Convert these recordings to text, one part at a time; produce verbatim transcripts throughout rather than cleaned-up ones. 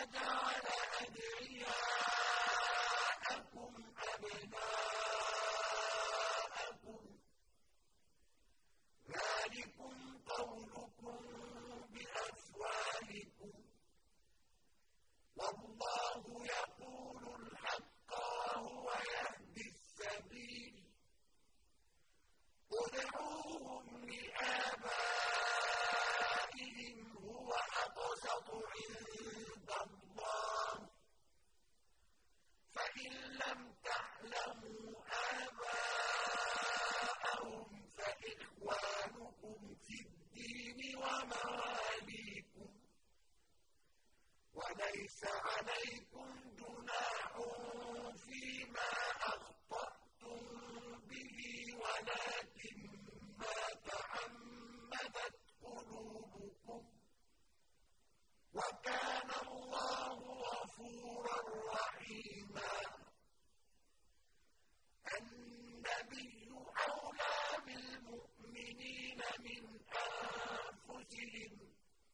جَعَلَ أَدْعِيَاءَكُمْ أَبْنَاءَكُمْ ۚ ذَٰلِكُمْ قَوْلُكُم بِأَفْوَاهِكُمْ ۖ وَاللَّهُ يَقُولُ الْحَقَّ وَهُوَ يَهْدِي السَّبِيلَ ۚ ادْعُوهُمْ لِآبَائِهِمْ هُوَ أَقْسَطُ عِندَ اللَّهِ ۚ فَإِن لَّمْ تَعْلَمُوا آبَاءَهُمْ فَإِخْوَانُكُمْ فِي الدِّينِ وَمَوَالِيكُمْ ۚ وَلَيْسَ عَلَيْكُمْ جُنَاحٌ فِيمَا أَخْطَأْتُم بِهِ وَلَٰكِن مَّا تَعَمَّدَتْ قُلُوبُكُمْ ۚ وَكَانَ اللَّهُ غَفُورًا رَّحِيمًا. النَّبِيُّ أَوْلَىٰ بِالْمُؤْمِنِينَ مِنْ أَنفُسِهِمْ ۖ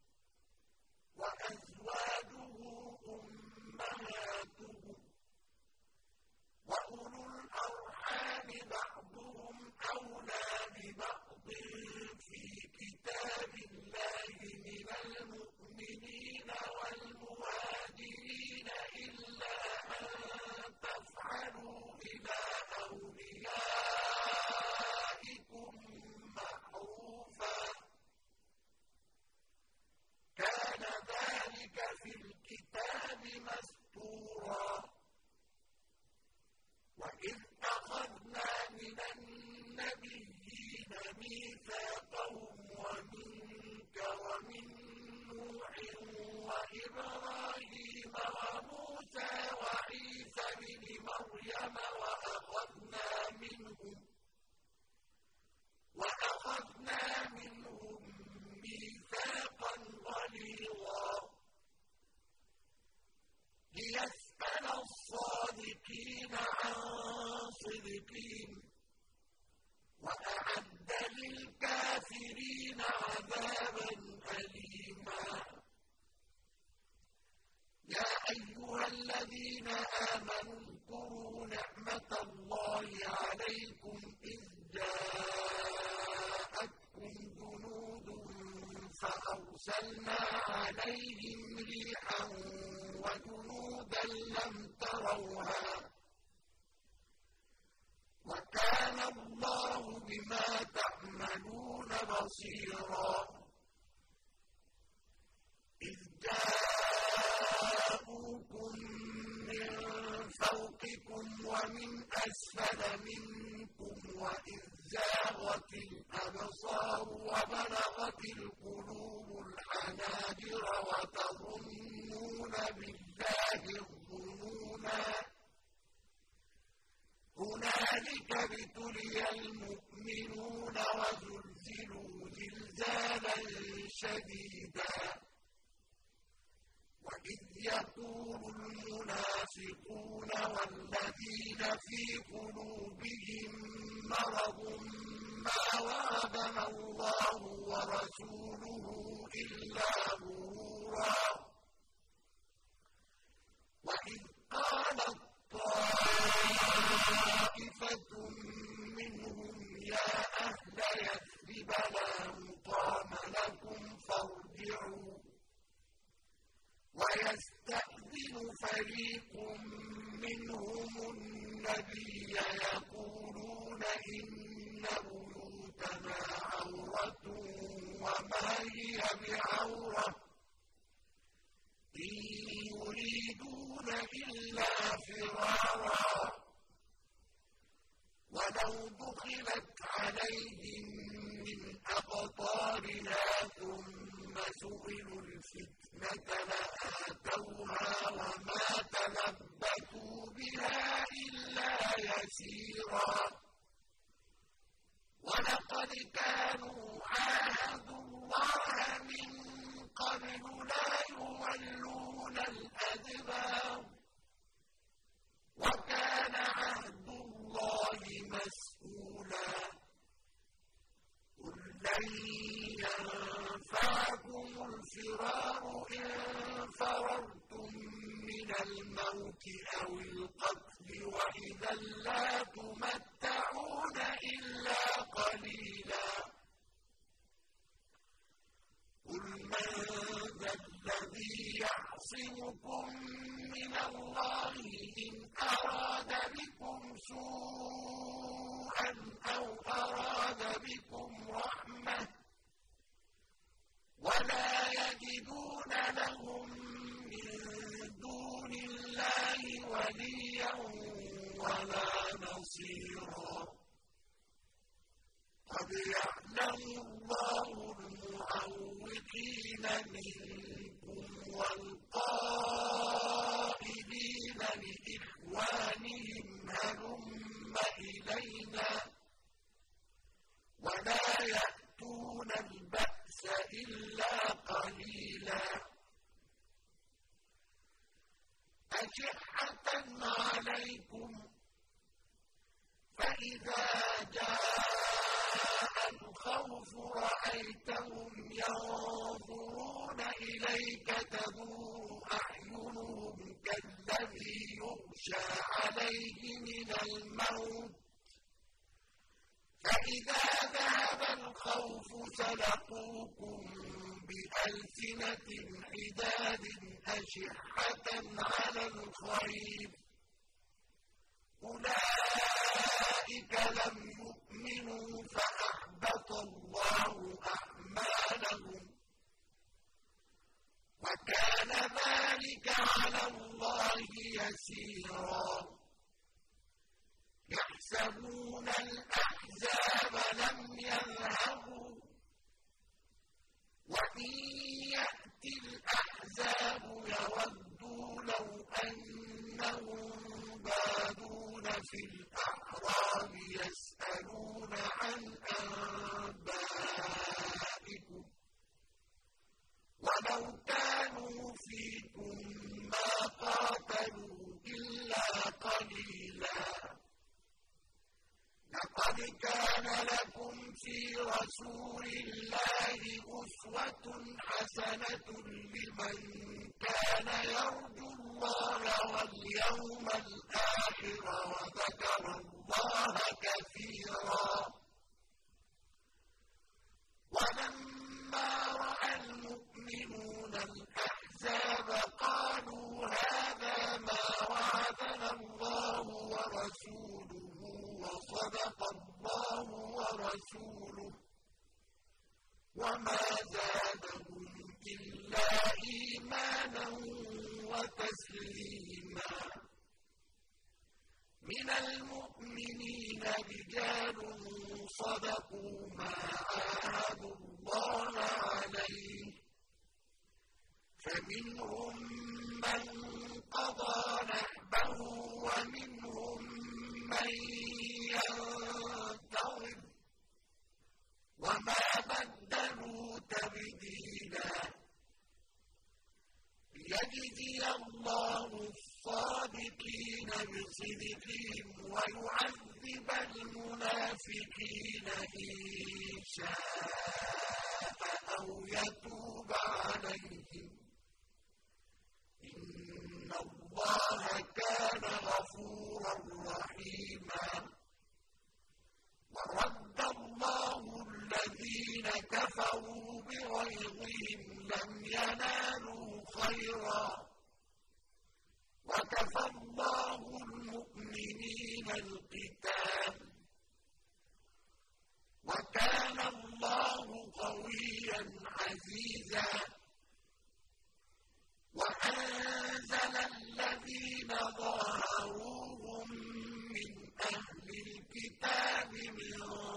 وَأَزْوَاجُهُ أُمَّهَاتُهُمْ ۗ وَأُولُو الْأَرْحَامِ بَعْضُهُمْ أَوْلَىٰ بِبَعْضٍ فِي كِتَابِ اللَّهِ مِنَ الْمُؤْمِنِينَ وَالْمُهَاجِرِينَ إِلَّا أَن تَفْعَلُوا إِلَىٰ أَوْلِيَائِكُم مَّعْرُوفًا ۚ كَانَ ذَٰلِكَ فِي الْكِتَابِ مَسْطُورًا. وَإِذْ أَخَذْنَا مِنَ النَّبِيِّينَ مِيثَاقَهُمْ وَمِنكَ وَمِن نُّوحٍ وَإِبْرَاهِيمَ وَمُوسَىٰ وَعِيسَى ابْنِ مَرْيَمَ وَأَخَذْنَا مِنْهُم وَأَخَذْنَا مِنْهُم مِّيثَاقًا غَلِيظًا. لِّيَسْأَلَ الصَّادِقِينَ عَن صِدْقِهِمْ ۚ وَأَعَدَّ لِلْكَافِرِينَ عَذَابًا أَلِيمًا. يَا أَيُّهَا الَّذِينَ آمَنُوا اذْكُرُوا نِعْمَةَ اللَّهِ عَلَيْكُمْ إِذْ جَاءَتْكُمْ جُنُودٌ فَأَرْسَلْنَا عَلَيْهِمْ رِيحًا وَجُنُودًا لَّمْ تَرَوْهَا ۚ وَكَانَ اللَّهُ بِمَا تَعْمَلُونَ بَصِيرًا. إِذْ جَاءُوكُم مِّن فَوْقِكُمْ وَمِنْ أَسْفَلَ مِنكُمْ وَإِذْ زَاغَتِ الْأَبْصَارُ وَبَلَغَتِ الْقُلُوبُ الْحَنَاجِرَ وَتَظُنُّونَ بِاللَّهِ الظُّنُونَا. هُنَالِكَ ابْتُلِيَ الْمُؤْمِنُونَ وَزُلْزِلُوا زِلْزَالًا شَدِيدًا. وَإِذْ يَقُولُ الْمُنَافِقُونَ وَالَّذِينَ فِي قُلُوبِهِم مَّرَضٌ مَّا وَعَدَنَا اللَّهُ وَرَسُولُهُ إِلَّا غُرُورًا. وَإِذْ قَالَت طَّائِفَةٌ مِّنْهُمْ يَا أَهْلَ يَثْرِبَ لَا مُقَامَ لَكُمْ فَارْجِعُوا ۚ وَيَسْتَأْذِنُ فَرِيقٌ مِّنْهُمُ النَّبِيَّ يَقُولُونَ إِنَّ بُيُوتَنَا عَوْرَةٌ وَمَا هِيَ بِعَوْرَةٍ ۖ إِن يُرِيدُونَ إِلَّا فِرَارًا. وَلَوْ دُخِلَتْ عَلَيْهِم مِّنْ أَقْطَارِهَا ثُمَّ سُئِلُوا الْفِتْنَةَ لَآتَوْهَا وَمَا تَلَبَّثُوا بِهَا إِلَّا يَسِيرًا. وَلَقَدْ كَانُوا عَاهَدُوا اللَّهَ مِن قَبْلُ لَا يُوَلُّونَ الْأَدْبَارَ ۚ وَكَانَ عَهْدُ اللَّهِ مَسْئُولًا. قُل لَّن يَنفَعَكُمُ الْفِرَارُ إِن فَرَرْتُم من الموت أو القتل وإذا لا تمتعون إلا قليلا قل من ذا الذي يعصمكم من الله إن أراد بكم سوءا أو أراد بكم رحمة ولا يجدون لهم من دون الله وليا ولا نصيرا قد يعلم الله المعوقين منكم والقائلين لإخوانهم هلم إلينا ولا يأتون البأس إلا قليلا أشحة عليكم فإذا جاء الخوف رأيتهم ينظرون إليك تدور أعينهم كالذي يغشى عليه من الموت فإذا ذهب الخوف سلقوكم بألسنة حداد أشحة على الخير أولئك لم يؤمنوا فأحبط الله أعمالهم وكان ذلك على الله يسيرا يحسبون الأحزاب لم يذهبوا وإن يأتي الأحزاب يودوا لو أنهم بادون في الأعراب يسألون عن أنبائكم ولو كانوا فيكم ما قاتلوا إلا قليلا لقد كان لكم في رسول الله أسوة حسنة لمن كان يرجو الله واليوم الآخر وذكر الله كثيرا ولما رأى المؤمنون الأحزاب قالوا هذا ما وعدنا الله ورسوله وصدق الله ورسوله وما زادهم إلا إيمانا وتسليما من المؤمنين رجال صدقوا ما عاهدوا الله عليه فمنهم من قضى نحبه ومنهم من ينتظر وما بدلوا تبديلا ليجزي الله الصادقين بصدقهم ويعذب المنافقين إن شاء أو يتوب عليهم إن الله كان غفورا رحيما ورد الله الذين كفروا بغيظهم لم ينالوا خيرا وكفى الله المؤمنين القتال وكان الله قويا عزيزا وأنزل الذين ظاهروهم من أهل الكتاب من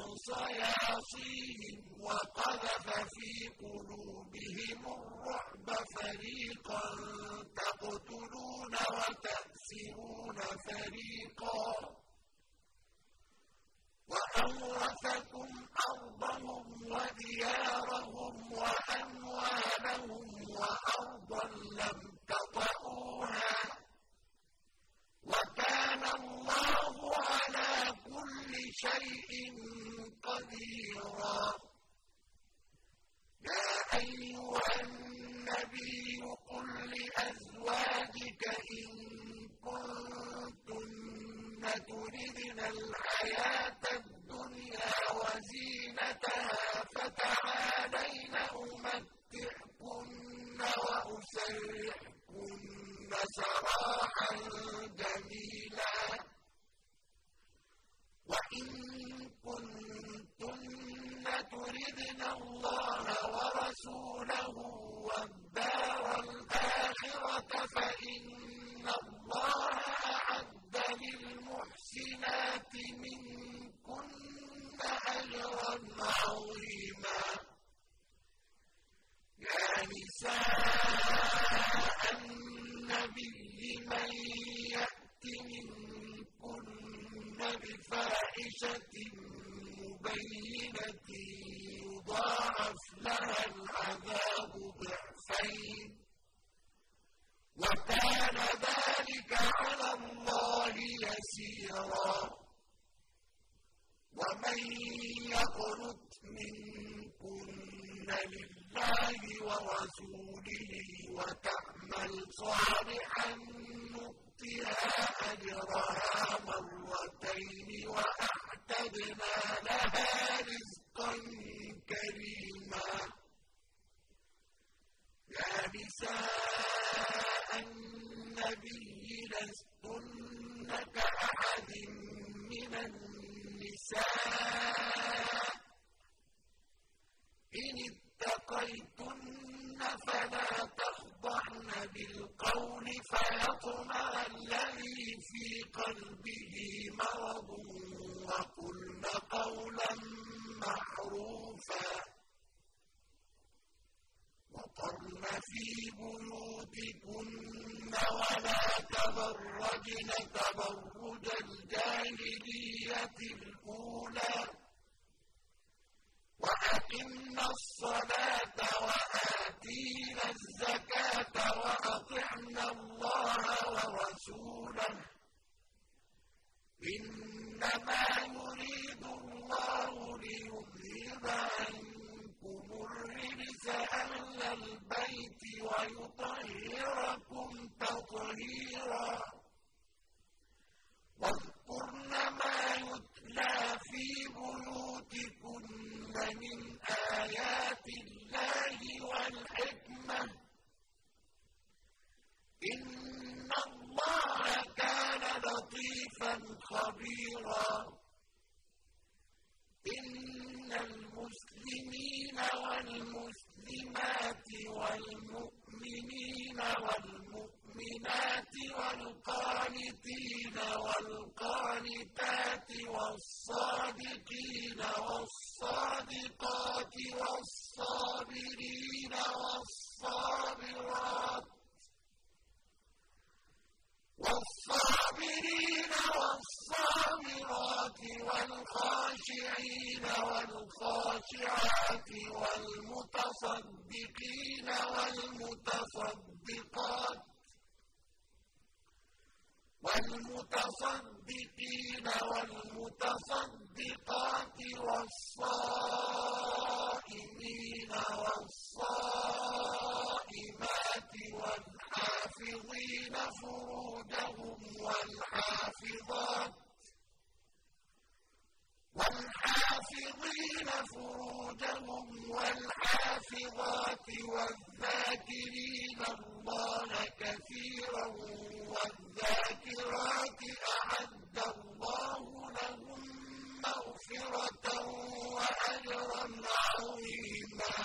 صياصيهم وقذف في قلوبهم الرعب فريقا تقتلون وتأسرون فريقا وأورثكم أرضهم وديارهم وأموالهم وأرضا لم تطئوها وكان الله على كل شيء قديرا يا أيها النبي قل لأزواجك إن كنتن تردن الحياة الدنيا وزينتها فتعالين أمتعكن وأسرحكن سراحا جميلا وإن كنتن تردن الله ورسوله والدار الآخرة فإن الله أعد للمحسنات منكن أجرا عظيما يا نساء النبي من يأت منكن بفاحشة مبينة يضاعف لها العذاب ضعفين وكان ذلك على الله يسيرا ومن يقنت منكن لله ورسوله وتعمل صالحا نؤتها أجرها مرتين وأعتدنا لها رزقا كريما يا نساء النبي لستن كأحد من النساء إن اتقيتن فلا تخضعن بالقول فيطمع الذي في قلبه مرض وقلن قولا معروفا وقرن في بيوتكن ولا تبرجن تبرج الجاهلية الأولى وأقمنا الصلاة وآتينا الزكاة وأطعنا الله ورسوله إنما يريد الله ليذهب عنكم الرجس أهل البيت ويطهركم تطهيرا واذكرن ما يتلى في بيوتكن من آيات الله والحكمة إن الله كان لطيفا خبيرا إن المسلمين والمسلمات والمؤمنين والمؤمنات والقانتين والقانتات والصادقين والصادقات والصابرين والصابرات والصابرين والصابرات والخاشعين والخاشعات والمتصدقين والمتصدقات والمتصدقين والمتصدقات والصائمين والصائمات والحافظين فروجهم والحافظات والحافظين فروجهم والحافظات والذاكرين الله كثيرا والذاكرات أعد الله لهم مغفرة وأجرا عظيما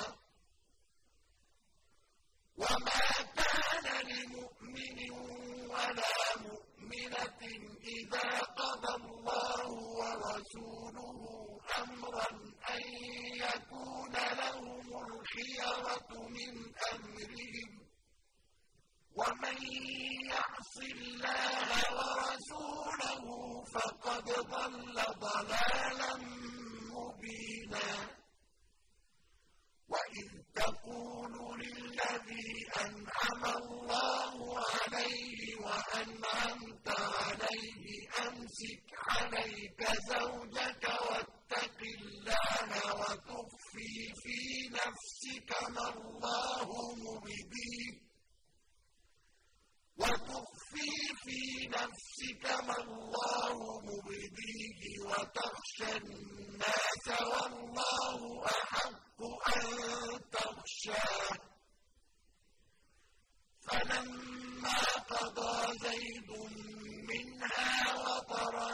وما كان لمؤمن ولا مؤمنة إذا قضى الله ورسوله أمرا أن يكون لهم الخيرة من أمرهم ومن يعص الله ورسوله فقد ضل ضلالا مبينا وإذ تقول للذي أنعم الله عليه وأنعمت عليه أمسك عليك زوجك واتق الله وتخفي في نفسك ما الله مبديه وتخفي في نفسك ما الله مبديه وتخشى الناس والله أحق أن تخشاه فلما قضى زيد منها وطرا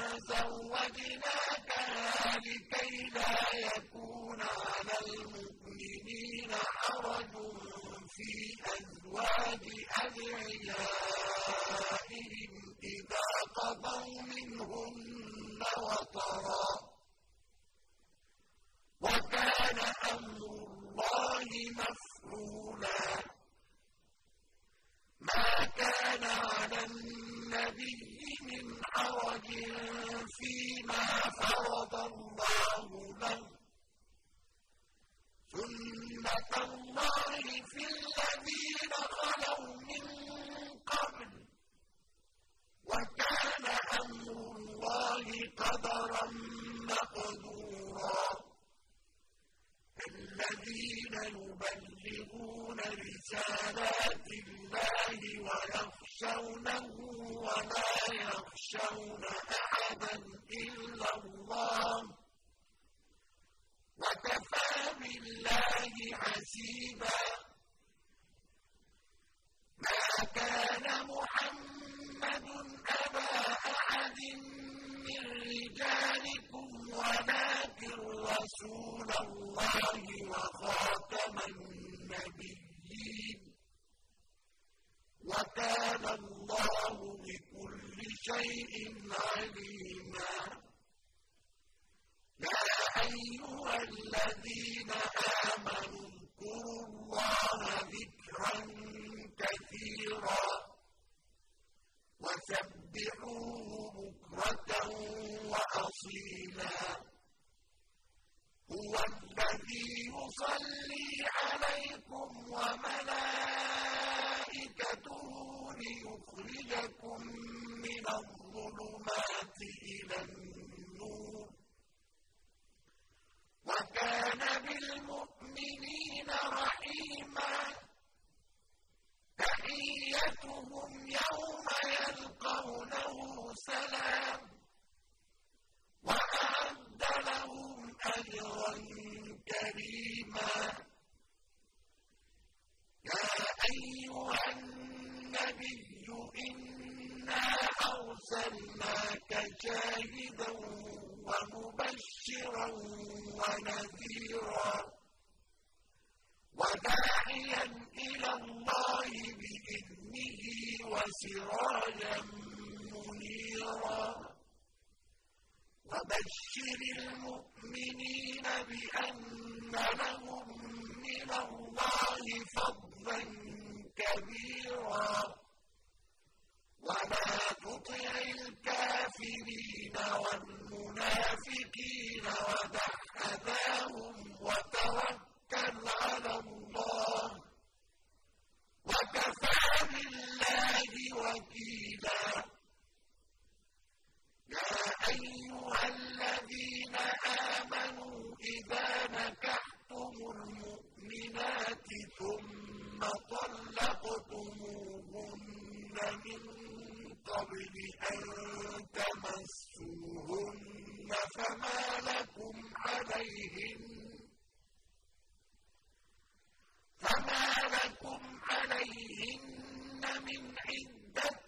زوجناكها لكي لا يكون على المؤمنين حرج في أزواج أدعيائهم إذا قضوا منهن وطرا وكان أمر الله مفعولا ما كان على النبي من حرج فيما فرض الله له سنة الله في الذين خلوا من قبل وكان أمر الله قدرا مقدورا الذين يبلغون رسالات الله ويخشونه ولا يخشون أحدا إلا الله وكفى بالله حسيبا ما كان محمد أبا أحد من رجالكم ولكن رسول الله وخاتم النبيين وكان الله بكل شيء عليما يا أيها الذين آمنوا اذكروا الله ذكرا كثيرا وسبحوه بكرة وأصيلا هو الذي يصلي عليكم وملائكته ليخرجكم من الظلمات إلى النور وكان بالمؤمنين رحيما تحيتهم يوم يلقونه سلام وأعد لهم أجرا كريما يا أيها النبي إنا أرسلناك شاهدا ومبشرا ونذيرا وداعيا إلى الله بإذنه وسراجا منيرا وبشر المؤمنين بأن لهم من الله فضلا كبيرا ولا تطع الكافرين والمنافقين ودع أذاهم وتوكل على الله وكفى بالله وكيلا يا أيها الذين آمنوا إذا نكحتم المؤمنات ثم طلقتموهن من قبل أن تمسوهن فما لكم عليهن فما لكم عليهن من عدة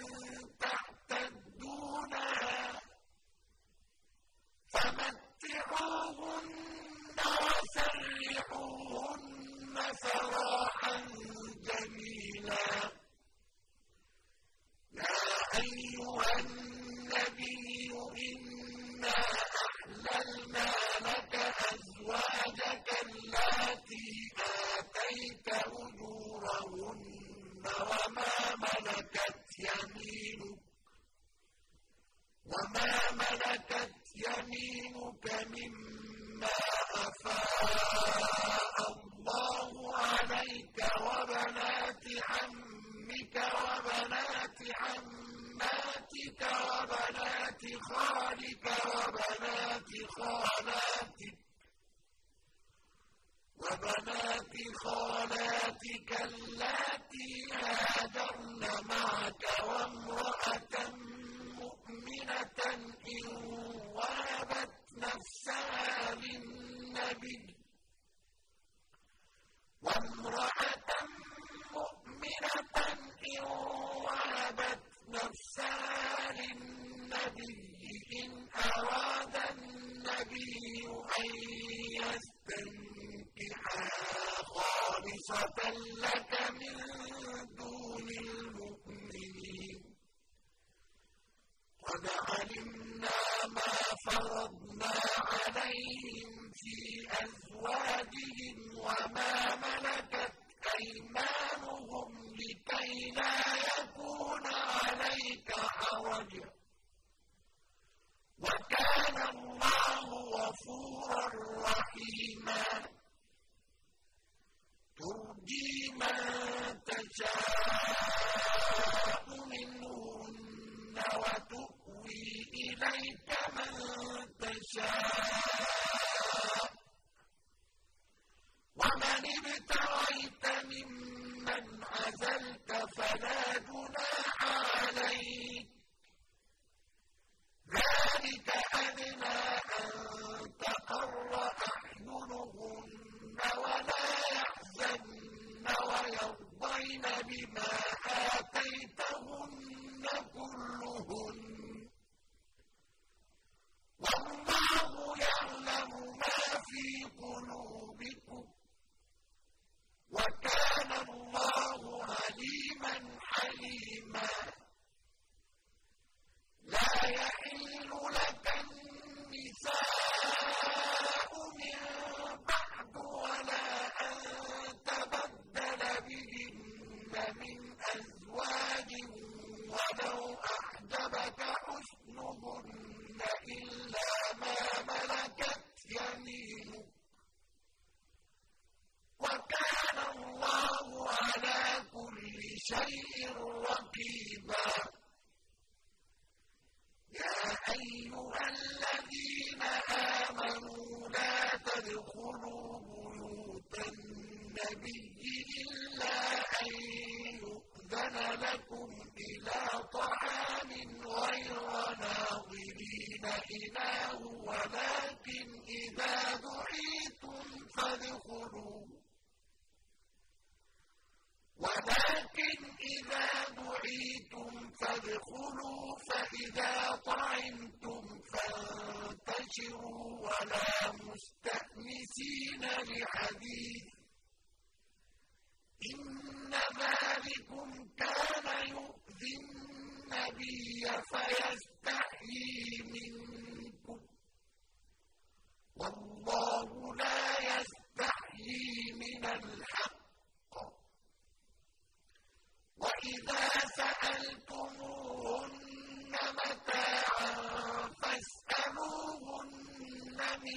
تعتدونها فمتعوهن وسرحوهن سراحا جميلا يا أيها النبي إنا أحللنا لك أزواجك اللاتي آتيت أجورهن وما ملكت يمينك وما ملكت يمينك مما أفاء الله عليك وبنات عمك وبنات عماتك وبنات خالك وبنات خالاتك وبنات خالاتك اللاتي اللاتي هاجرن معك وامرأة مؤمنة إن وهبت نفسها للنبي وامرأة مؤمنة إن وهبت نفسها للنبي إن أراد النبي أن يستنكحها خالصة لك من دون المؤمنين قد علمنا ما فرضنا عليهم في أزواجهم وما ملكت أيمانهم لكي لا يكون عليك حرج وكان الله غفورا رحيما ترجي من تشاء منهن وتؤوي إليك من تشاء ومن ابتغيت ممن عزلت فلا جناح عليك ذلك أدنى أن تقر أعينهن ولا يحزن ويرضين بما آتيتهن كلهن والله يعلم ما في قلوبكم وكان الله عليما حليما لا يحل لك النساء من بعد ولا أن تبدل بهن من أزواج ولو أعجبك حسنهن إلا ما ملكت يمينك وكان الله على كل شيء رقيبا يا أيها الذين آمنوا لا تدخلوا بيوت النبي إلا أن يؤذن لكم إلى طعام غير ناظرين إناه ولكن إذا دعيتم فادخلوا ولكن إذا دعيتم فادخلوا فإذا طعمتم فانتشروا ولا مستأنسين لحديث إن ذلكم كان يؤذي النبي فيستحيي منكم والله لا يستحيي من الحق وإذا سألتموهن متاعا فاسألوهن من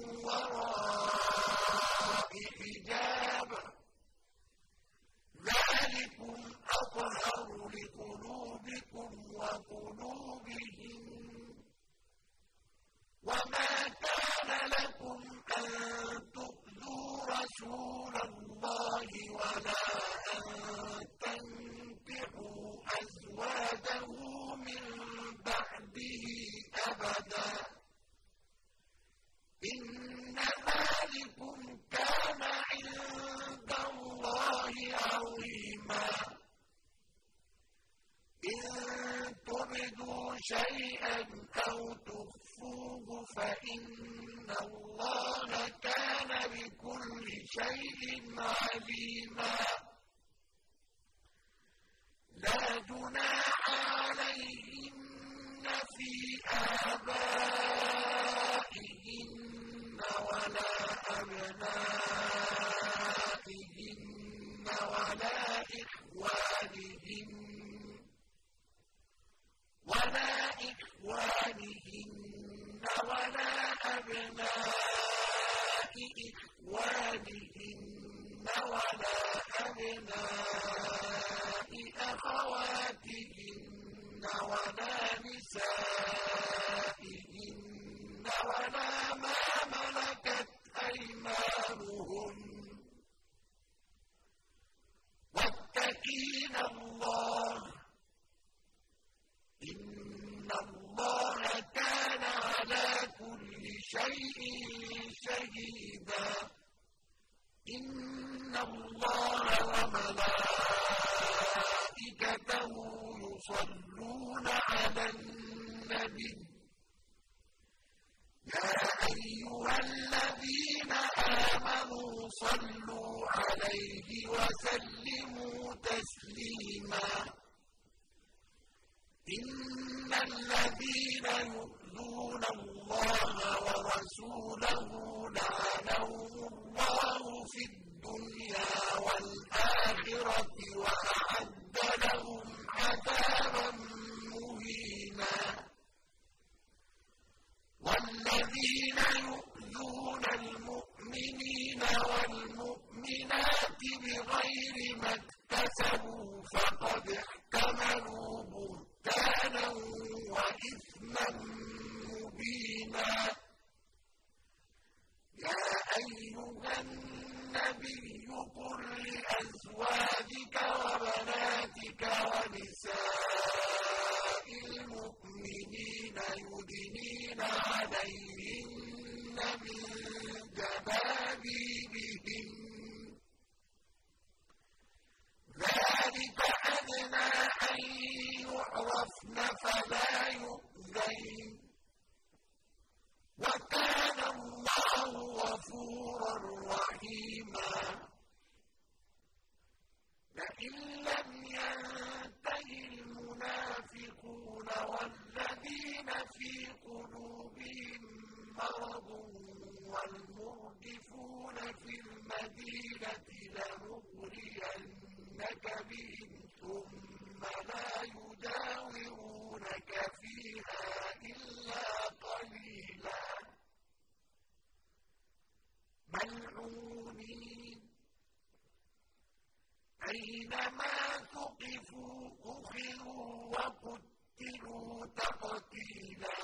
وراء حجاب ذلكم أطهر لقلوبكم وقلوبهم وما كان لكم أن تؤذوا رسول الله ولا أن تنكحوا أزواجه من بعده أبدا إن ذلكم كان عند الله عظيما إن تبدوا شيئا أو تخفوه فإن الله كان بكل شيء عليما لا جناح عليهن في آبائهن ولا أبنائهن ولا إخوانهن ولا إخوانهن ولا أبناء إخوانهن ولا أبناء أخواتهن ولا نسائهن ولا ما ملكت أيمانهن واتقين شيء شهيدا إن الله وملائكته يصلون على النبي يا أيها الذين آمنوا صلوا عليه وسلموا تسليما إن الذين يؤذون الله ورسوله لعنهم الله في الدنيا والآخرة وأعد لهم عذابا مهينا والذين يؤذون المؤمنين والمؤمنات بغير ما اكتسبوا فقد احتملوا بهتانا وإثما مبينا يا أيها النبي قل لأزواجك وبناتك ونساء المؤمنين يدنين عليهن من جلابيبهن ذلك أدنى أن يعرفن فلا يؤذين وكان الله غفورا رحيما لئن لم ينته المنافقون والذين في قلوبهم مرض والمرجفون في المدينة لنغرينك بهم ثم لا يجاورونك فيها إلا قليلا ملعونين أينما ثقفوا أخذوا وقتلوا تقتيلا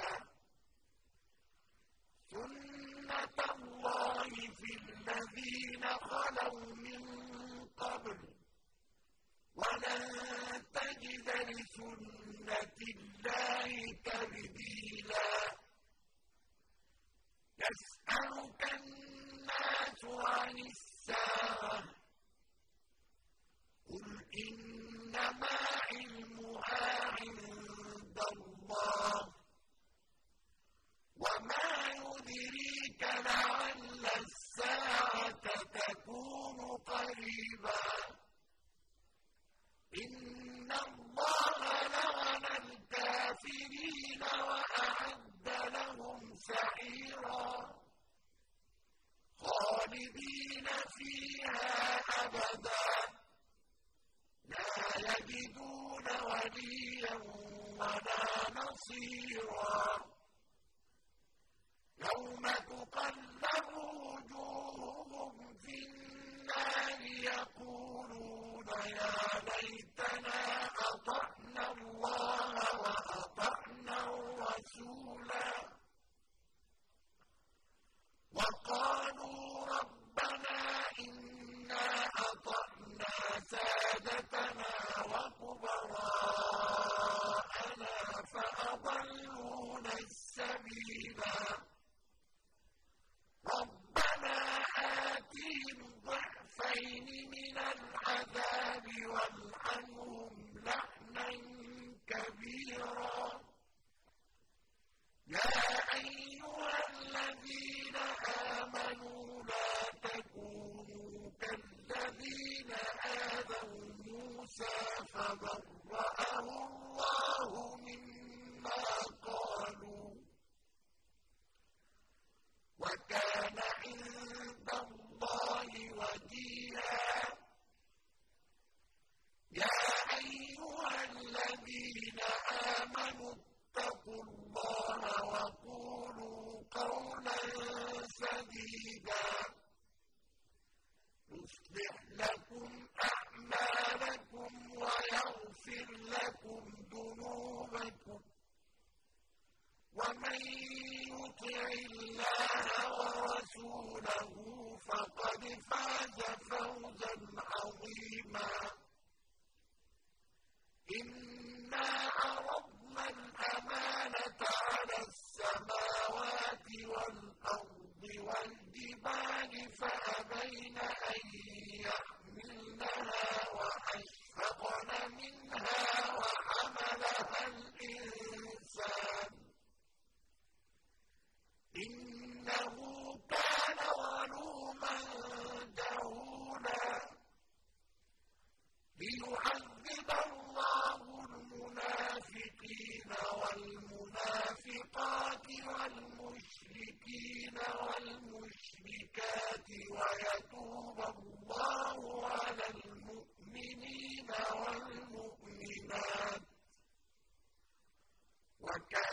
سنة الله في الذين خلوا من قبل ولن تجد لسنة الله تبديلا يسألك الناس عن الساعة قل إنما علمها عند الله وما يدريك لعل الساعة تكون قريبا إن الله لعن الكافرين وأعد لهم سعيرا خالدين فيها أبدا لا يجدون وليا ولا نصيرا يوم تقلب وجوههم في النار يقولون يا ليتنا أطعنا الله وأطعنا الرسولا وقالوا ربنا إنا أطعنا سادتنا وكبراءنا فأضلونا السبيلا ربنا آتهم ضعفين من العذاب والعنهم لعنا كبيرا يا أيها الذين آمنوا لا تكونوا كالذين آذوا موسى فبرأه الله مما قالوا وكان عند الله وجيها يا أيها الذين آمنوا اتقوا الله وقولوا قولا سديدا يصلح لكم أعمالكم ويغفر لكم ذنوبكم ومن يطع الله ورسوله فقد فاز فوزا عظيما إنا عرضنا الأمانة على السماوات والأرض وَكَانَ